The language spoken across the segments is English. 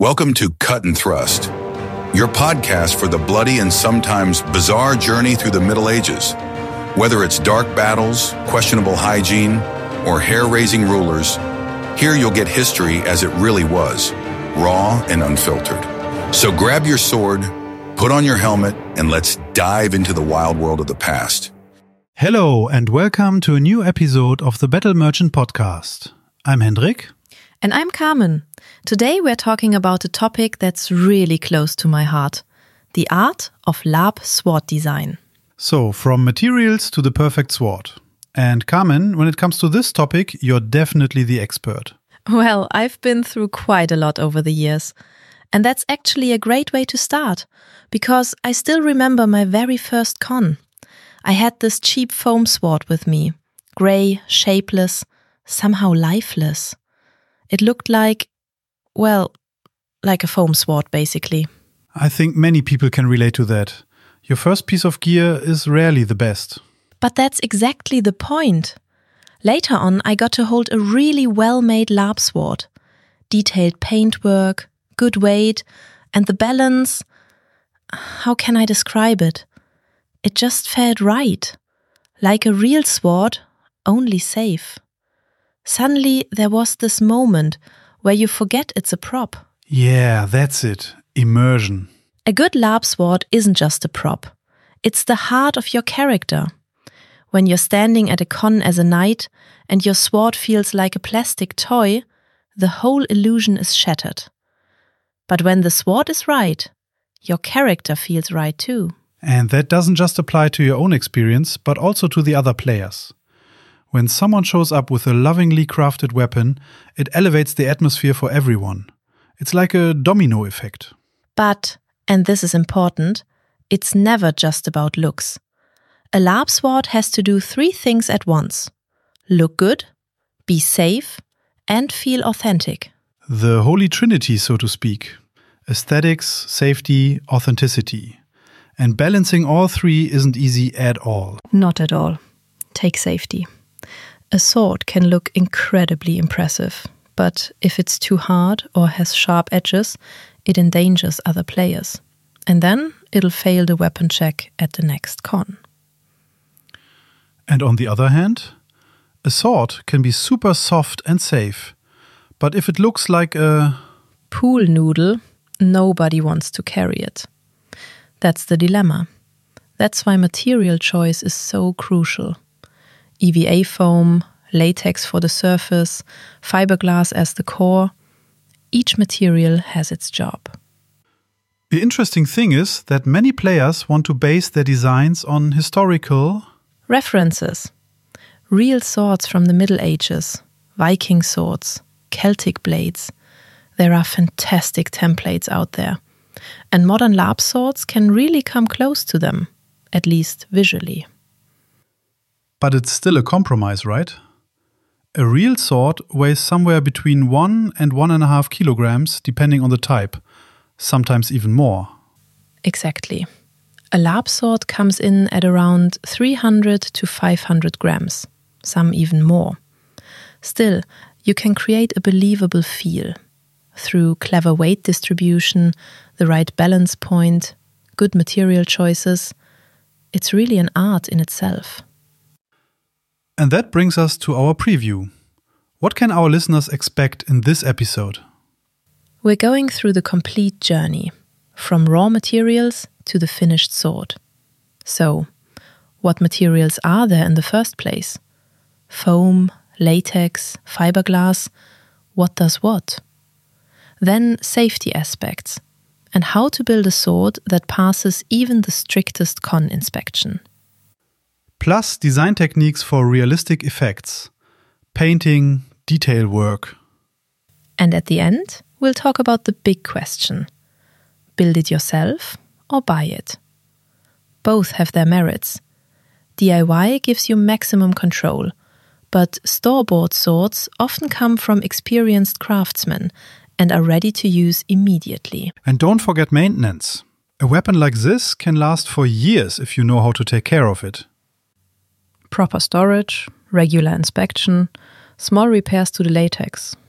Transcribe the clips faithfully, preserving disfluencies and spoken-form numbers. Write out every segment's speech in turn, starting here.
Welcome to Cut and Thrust, your podcast for the bloody and sometimes bizarre journey through the Middle Ages. Whether it's dark battles, questionable hygiene, or hair-raising rulers, here you'll get history as it really was, raw and unfiltered. So grab your sword, put on your helmet, and let's dive into the wild world of the past. Hello and welcome to a new episode of the Battle Merchant Podcast. I'm Hendrik. And I'm Carmen. Today we're talking about a topic that's really close to my heart, the art of Lab sword design. So, from materials to the perfect sword. And Carmen, when it comes to this topic, you're definitely the expert. Well, I've been through quite a lot over the years. And that's actually a great way to start, because I still remember my very first con. I had this cheap foam sword with me, grey, shapeless, somehow lifeless. It looked like, well, like a foam sword, basically. I think many people can relate to that. Your first piece of gear is rarely the best. But that's exactly the point. Later on, I got to hold a really well-made Lab sword. Detailed paintwork, good weight, and the balance. How can I describe it? It just felt right. Like a real sword, only safe. Suddenly, there was this moment where you forget it's a prop. Yeah, that's it. Immersion. A good Lab sword isn't just a prop. It's the heart of your character. When you're standing at a con as a knight and your sword feels like a plastic toy, the whole illusion is shattered. But when the sword is right, your character feels right too. And that doesn't just apply to your own experience, but also to the other players. When someone shows up with a lovingly crafted weapon, it elevates the atmosphere for everyone. It's like a domino effect. But, and this is important, it's never just about looks. A Lab sword has to do three things at once. Look good, be safe, and feel authentic. The Holy Trinity, so to speak. Aesthetics, safety, authenticity. And balancing all three isn't easy at all. Not at all. Take safety. A sword can look incredibly impressive, but if it's too hard or has sharp edges, it endangers other players. And then it'll fail the weapon check at the next con. And on the other hand, a sword can be super soft and safe, but if it looks like a pool noodle, nobody wants to carry it. That's the dilemma. That's why material choice is so crucial. E V A foam, latex for the surface, fiberglass as the core. Each material has its job. The interesting thing is that many players want to base their designs on historical references. Real swords from the Middle Ages, Viking swords, Celtic blades. There are fantastic templates out there. And modern Lab swords can really come close to them, at least visually. But it's still a compromise, right? A real sword weighs somewhere between one and one and a half kilograms, depending on the type, sometimes even more. Exactly. A Lab sword comes in at around three hundred to five hundred grams, some even more. Still, you can create a believable feel through clever weight distribution, the right balance point, good material choices. It's really an art in itself. And that brings us to our preview. What can our listeners expect in this episode? We're going through the complete journey, from raw materials to the finished sword. So, what materials are there in the first place? Foam, latex, fiberglass, what does what? Then safety aspects, and how to build a sword that passes even the strictest con inspection. Plus design techniques for realistic effects, painting, detail work. And at the end, we'll talk about the big question. Build it yourself or buy it? Both have their merits. D I Y gives you maximum control, but store-bought swords often come from experienced craftsmen and are ready to use immediately. And don't forget maintenance. A weapon like this can last for years if you know how to take care of it. Proper storage, regular inspection, small repairs to the latex.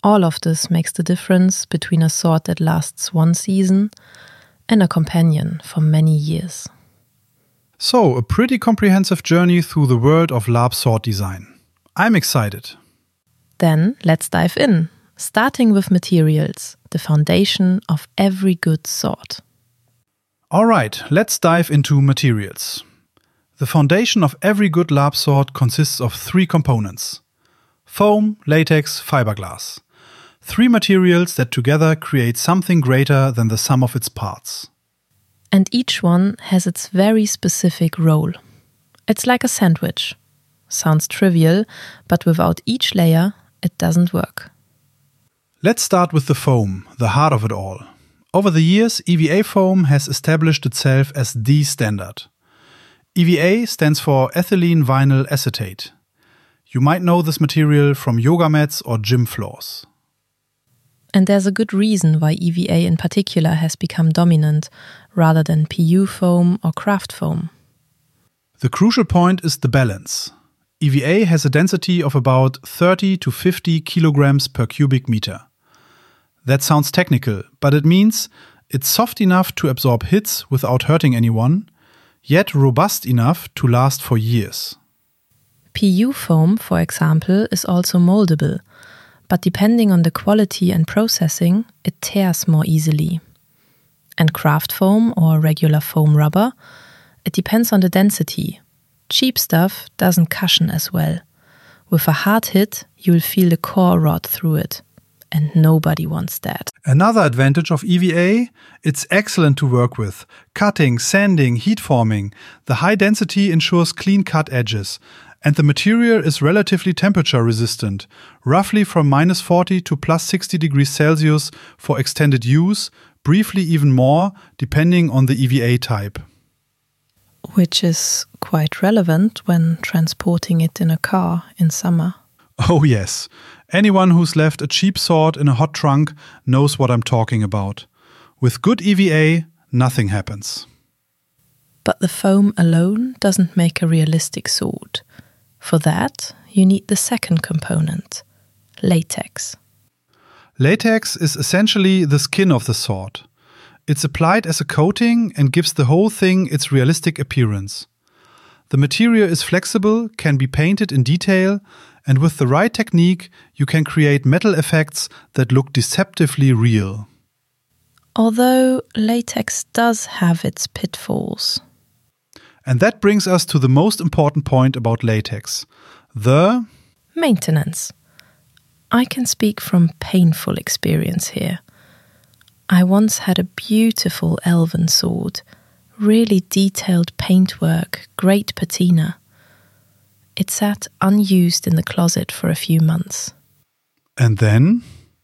All of this makes the difference between a sword that lasts one season and a companion for many years. So, a pretty comprehensive journey through the world of LARP sword design. I'm excited. Then let's dive in, starting with materials, the foundation of every good sword. Alright, let's dive into materials. The foundation of every good LARP sword consists of three components: foam, latex, fiberglass. Three materials that together create something greater than the sum of its parts. And each one has its very specific role. It's like a sandwich. Sounds trivial, but without each layer, it doesn't work. Let's start with the foam, the heart of it all. Over the years, E V A foam has established itself as the standard. E V A stands for ethylene vinyl acetate. You might know this material from yoga mats or gym floors. And there's a good reason why E V A in particular has become dominant, rather than P U foam or craft foam. The crucial point is the balance. E V A has a density of about thirty to fifty kilograms per cubic meter. That sounds technical, but it means it's soft enough to absorb hits without hurting anyone, yet robust enough to last for years. P U foam, for example, is also moldable, but depending on the quality and processing, it tears more easily. And craft foam or regular foam rubber, it depends on the density. Cheap stuff doesn't cushion as well. With a hard hit, you'll feel the core rot through it. And nobody wants that. Another advantage of E V A, it's excellent to work with. Cutting, sanding, heat forming. The high density ensures clean cut edges. And the material is relatively temperature resistant, roughly from minus forty to plus sixty degrees Celsius for extended use, briefly even more, depending on the E V A type. Which is quite relevant when transporting it in a car in summer. Oh yes, anyone who's left a cheap sword in a hot trunk knows what I'm talking about. With good E V A, nothing happens. But the foam alone doesn't make a realistic sword. For that, you need the second component, latex. Latex is essentially the skin of the sword. It's applied as a coating and gives the whole thing its realistic appearance. The material is flexible, can be painted in detail, and with the right technique, you can create metal effects that look deceptively real. Although latex does have its pitfalls. And that brings us to the most important point about latex, the maintenance. I can speak from painful experience here. I once had a beautiful elven sword, really detailed paintwork, great patina. It sat unused in the closet for a few months. And then?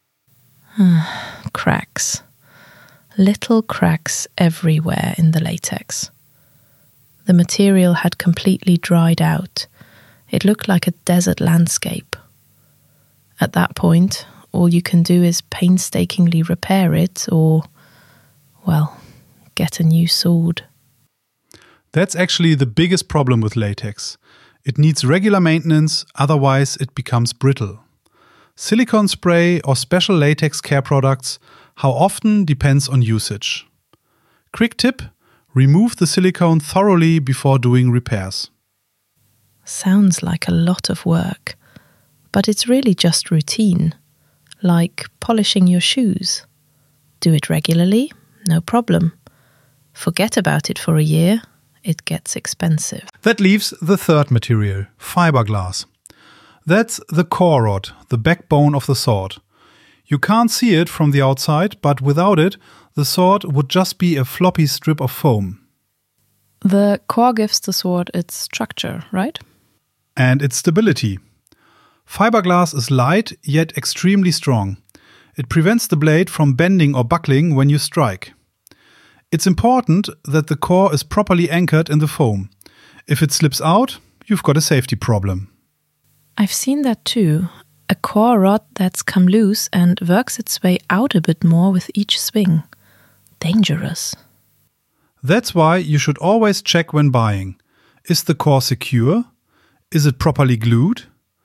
Cracks. Little cracks everywhere in the latex. The material had completely dried out. It looked like a desert landscape. At that point, all you can do is painstakingly repair it or, well, get a new sword. That's actually the biggest problem with latex. It needs regular maintenance, otherwise it becomes brittle. Silicone spray or special latex care products, how often depends on usage. Quick tip: remove the silicone thoroughly before doing repairs. Sounds like a lot of work, but it's really just routine, like polishing your shoes. Do it regularly, no problem. Forget about it for a year, it gets expensive. That leaves the third material, fiberglass. That's the core rod, the backbone of the sword. You can't see it from the outside, but without it, the sword would just be a floppy strip of foam. The core gives the sword its structure, right? And its stability. Fiberglass is light, yet extremely strong. It prevents the blade from bending or buckling when you strike. It's important that the core is properly anchored in the foam. If it slips out, you've got a safety problem. I've seen that too. A core rod that's come loose and works its way out a bit more with each swing. Dangerous. That's why you should always check when buying. Is the core secure? Is it properly glued?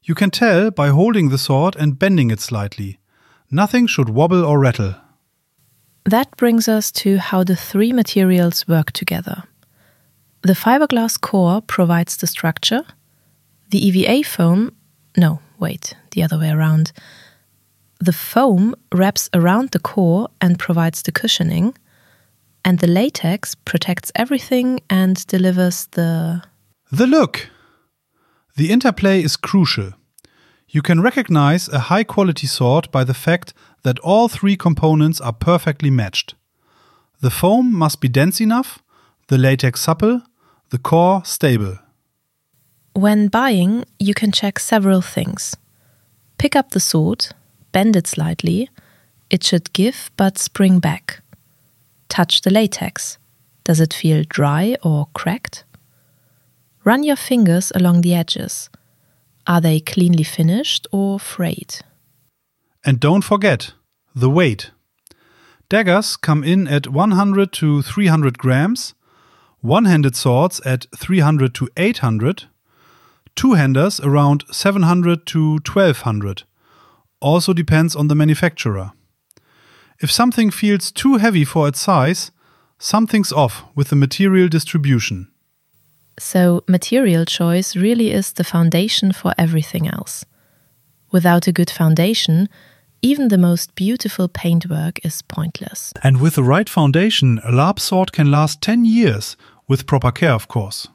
You can tell by holding the sword and bending it slightly. Nothing should wobble or rattle. That brings us to how the three materials work together. The fiberglass core provides the structure. The E V A foam, no, wait, the other way around. The foam wraps around the core and provides the cushioning, and the latex protects everything and delivers the... The look! The interplay is crucial. You can recognize a high-quality sword by the fact that all three components are perfectly matched. The foam must be dense enough, the latex supple, the core stable. When buying, you can check several things. Pick up the sword, bend it slightly. It should give but spring back. Touch the latex. Does it feel dry or cracked? Run your fingers along the edges. Are they cleanly finished or frayed? And don't forget the weight. Daggers come in at one hundred to three hundred grams, one-handed swords at three hundred to eight hundred, two-handers around seven hundred to twelve hundred. Also depends on the manufacturer. If something feels too heavy for its size, something's off with the material distribution. So material choice really is the foundation for everything else. Without a good foundation, even the most beautiful paintwork is pointless. And with the right foundation, a LARP sword can last ten years, with proper care, of course.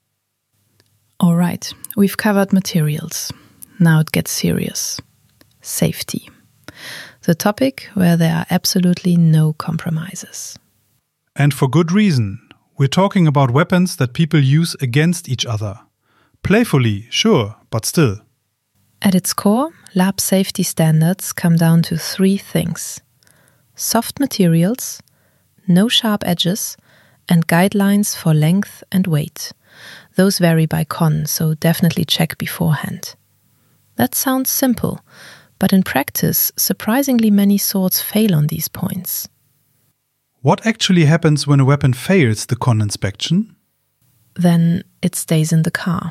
All right, we've covered materials. Now it gets serious. Safety. The topic where there are absolutely no compromises. And for good reason. We're talking about weapons that people use against each other. Playfully, sure, but still. At its core, LARP safety standards come down to three things. Soft materials, no sharp edges, and guidelines for length and weight. Those vary by con, so definitely check beforehand. That sounds simple, but in practice, surprisingly many swords fail on these points. What actually happens when a weapon fails the con inspection? Then it stays in the car.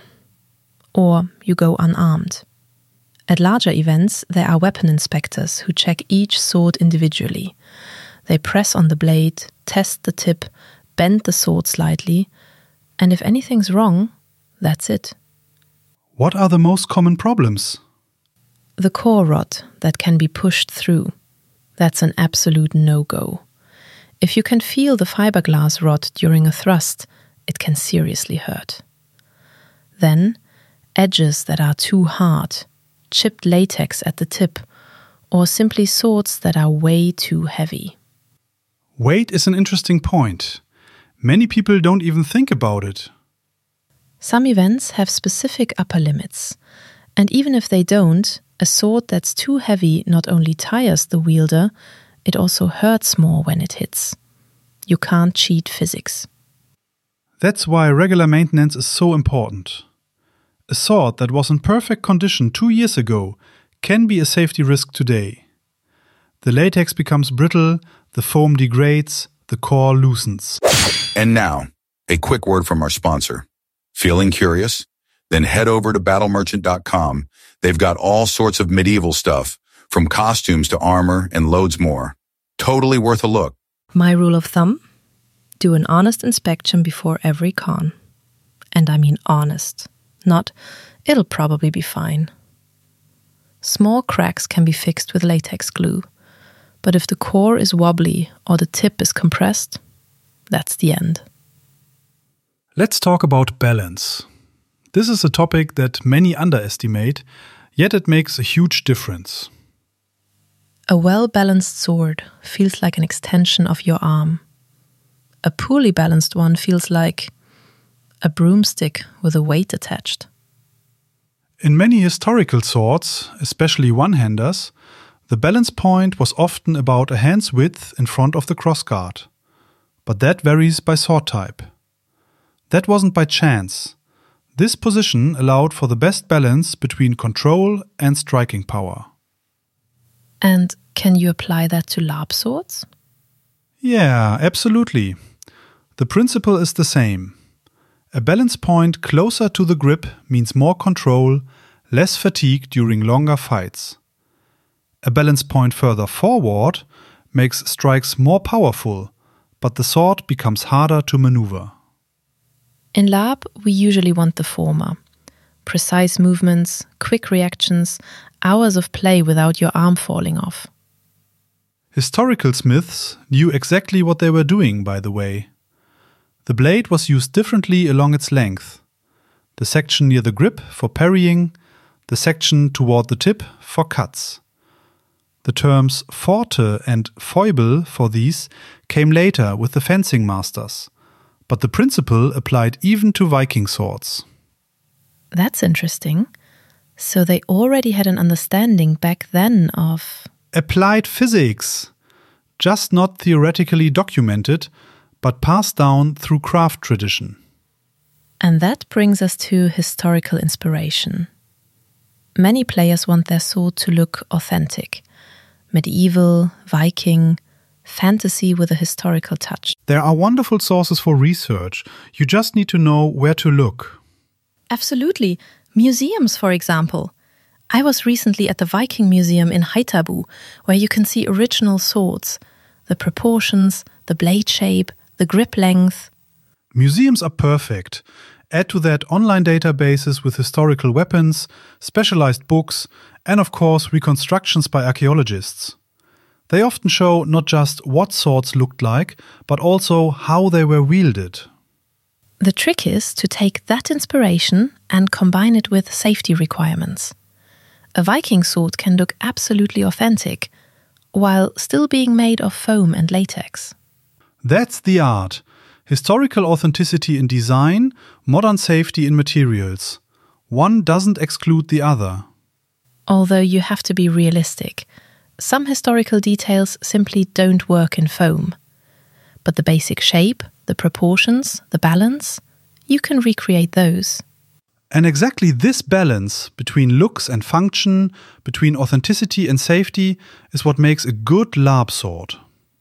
Or you go unarmed. At larger events, there are weapon inspectors who check each sword individually. They press on the blade, test the tip, bend the sword slightly, and if anything's wrong, that's it. What are the most common problems? The core rod that can be pushed through. That's an absolute no-go. If you can feel the fiberglass rod during a thrust, it can seriously hurt. Then, edges that are too hard, chipped latex at the tip, or simply swords that are way too heavy. Weight is an interesting point. Many people don't even think about it. Some events have specific upper limits, and even if they don't, a sword that's too heavy not only tires the wielder, it also hurts more when it hits. You can't cheat physics. That's why regular maintenance is so important. A sword that was in perfect condition two years ago can be a safety risk today. The latex becomes brittle, the foam degrades, the core loosens. And now, a quick word from our sponsor. Feeling curious? Then head over to battle merchant dot com. They've got all sorts of medieval stuff, from costumes to armor and loads more. Totally worth a look. My rule of thumb? Do an honest inspection before every con. And I mean honest. Not, it'll probably be fine. Small cracks can be fixed with latex glue. But if the core is wobbly or the tip is compressed, that's the end. Let's talk about balance. This is a topic that many underestimate, yet it makes a huge difference. A well-balanced sword feels like an extension of your arm. A poorly balanced one feels like a broomstick with a weight attached. In many historical swords, especially one-handers, the balance point was often about a hand's width in front of the crossguard. But that varies by sword type. That wasn't by chance. This position allowed for the best balance between control and striking power. And can you apply that to LARP swords? Yeah, absolutely. The principle is the same. A balance point closer to the grip means more control, less fatigue during longer fights. A balance point further forward makes strikes more powerful, but the sword becomes harder to maneuver. In Lab, we usually want the former. Precise movements, quick reactions, hours of play without your arm falling off. Historical smiths knew exactly what they were doing, by the way. The blade was used differently along its length. The section near the grip for parrying, the section toward the tip for cuts. The terms forte and foible for these came later with the fencing masters, but the principle applied even to Viking swords. That's interesting. So they already had an understanding back then of applied physics, just not theoretically documented, but passed down through craft tradition. And that brings us to historical inspiration. Many players want their sword to look authentic. Medieval, Viking, fantasy with a historical touch. There are wonderful sources for research. You just need to know where to look. Absolutely. Museums, for example. I was recently at the Viking Museum in Haithabu, where you can see original swords, the proportions, the blade shape, the grip length. Museums are perfect. Add to that online databases with historical weapons, specialized books, and of course reconstructions by archaeologists. They often show not just what swords looked like, but also how they were wielded. The trick is to take that inspiration and combine it with safety requirements. A Viking sword can look absolutely authentic, while still being made of foam and latex. That's the art. Historical authenticity in design, modern safety in materials. One doesn't exclude the other. Although you have to be realistic. Some historical details simply don't work in foam. But the basic shape, the proportions, the balance, you can recreate those. And exactly this balance between looks and function, between authenticity and safety, is what makes a good Lab sword.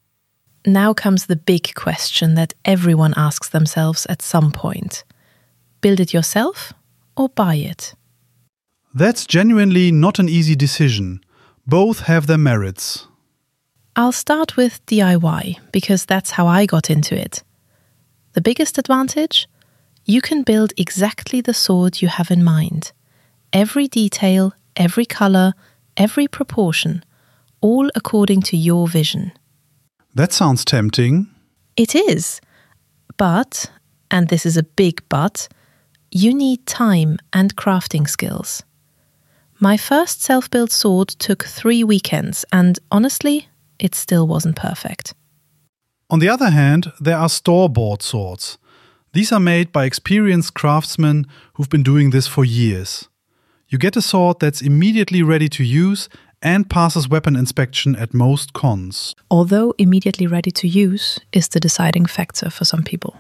Now comes the big question that everyone asks themselves at some point. Build it yourself or buy it? That's genuinely not an easy decision. Both have their merits. I'll start with D I Y, because that's how I got into it. The biggest advantage? You can build exactly the sword you have in mind. Every detail, every color, every proportion, all according to your vision. That sounds tempting. It is. But, and this is a big but, you need time and crafting skills. My first self-built sword took three weekends, and honestly, it still wasn't perfect. On the other hand, there are store-bought swords. These are made by experienced craftsmen who've been doing this for years. You get a sword that's immediately ready to use and passes weapon inspection at most cons. Although immediately ready to use is the deciding factor for some people.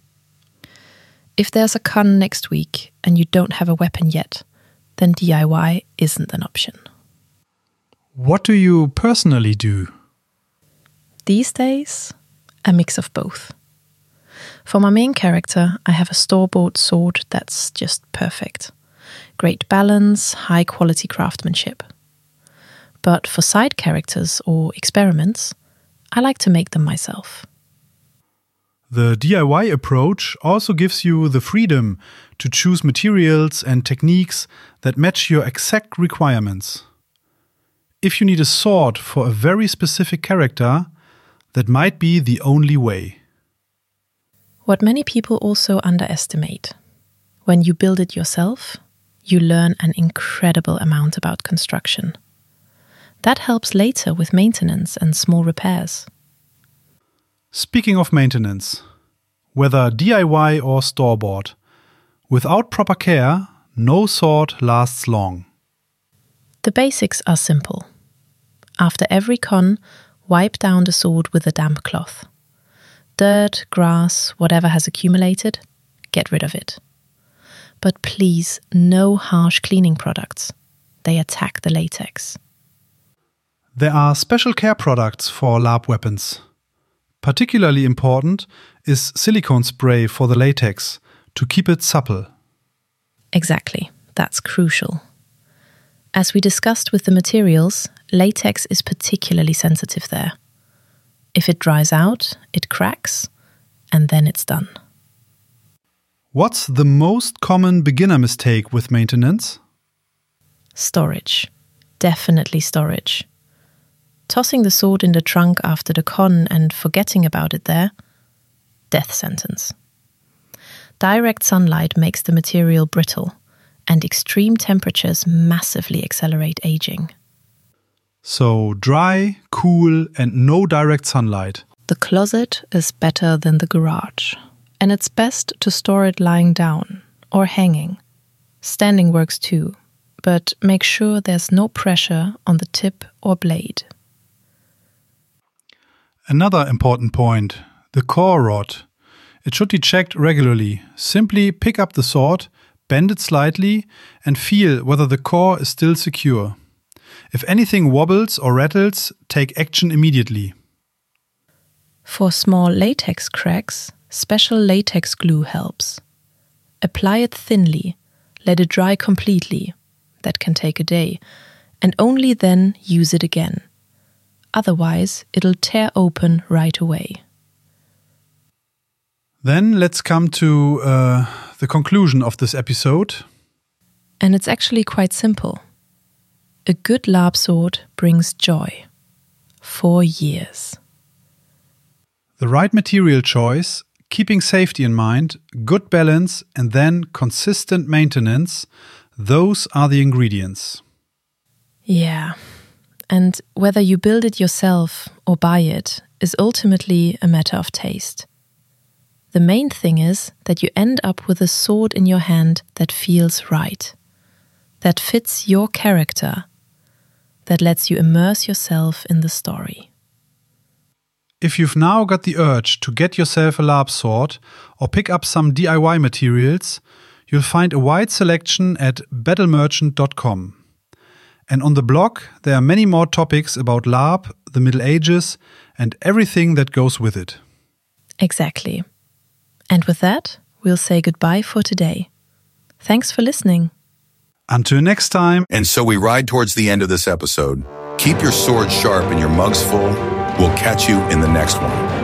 If there's a con next week and you don't have a weapon yet, then D I Y isn't an option. What do you personally do? These days, a mix of both. For my main character, I have a store-bought sword that's just perfect. Great balance, high quality craftsmanship. But for side characters or experiments, I like to make them myself. The D I Y approach also gives you the freedom to choose materials and techniques that match your exact requirements. If you need a sword for a very specific character, that might be the only way. What many people also underestimate. When you build it yourself, you learn an incredible amount about construction. That helps later with maintenance and small repairs. Speaking of maintenance, whether D I Y or store-bought, without proper care, no sword lasts long. The basics are simple. After every con, wipe down the sword with a damp cloth. Dirt, grass, whatever has accumulated, get rid of it. But please, no harsh cleaning products. They attack the latex. There are special care products for Lab weapons. Particularly important is silicone spray for the latex to keep it supple. Exactly, that's crucial. As we discussed with the materials, latex is particularly sensitive there. If it dries out, it cracks, and then it's done. What's the most common beginner mistake with maintenance? Storage. Definitely storage. Tossing the sword in the trunk after the con and forgetting about it there? Death sentence. Direct sunlight makes the material brittle, and extreme temperatures massively accelerate aging. So dry, cool, and no direct sunlight. The closet is better than the garage, and it's best to store it lying down or hanging. Standing works too, but make sure there's no pressure on the tip or blade. Another important point, the core rod. It should be checked regularly. Simply pick up the sword, bend it slightly, and feel whether the core is still secure. If anything wobbles or rattles, take action immediately. For small latex cracks, special latex glue helps. Apply it thinly, let it dry completely. That can take a day, and only then use it again. Otherwise, it'll tear open right away. Then let's come to uh, the conclusion of this episode. And it's actually quite simple. A good LARP sword brings joy. For years. The right material choice, keeping safety in mind, good balance, and then consistent maintenance, those are the ingredients. Yeah. And whether you build it yourself or buy it is ultimately a matter of taste. The main thing is that you end up with a sword in your hand that feels right, that fits your character, that lets you immerse yourself in the story. If you've now got the urge to get yourself a LARP sword or pick up some D I Y materials, you'll find a wide selection at battle merchant dot com. And on the blog, there are many more topics about LARP, the Middle Ages, and everything that goes with it. Exactly. And with that, we'll say goodbye for today. Thanks for listening. Until next time. And so we ride towards the end of this episode. Keep your sword sharp and your mugs full. We'll catch you in the next one.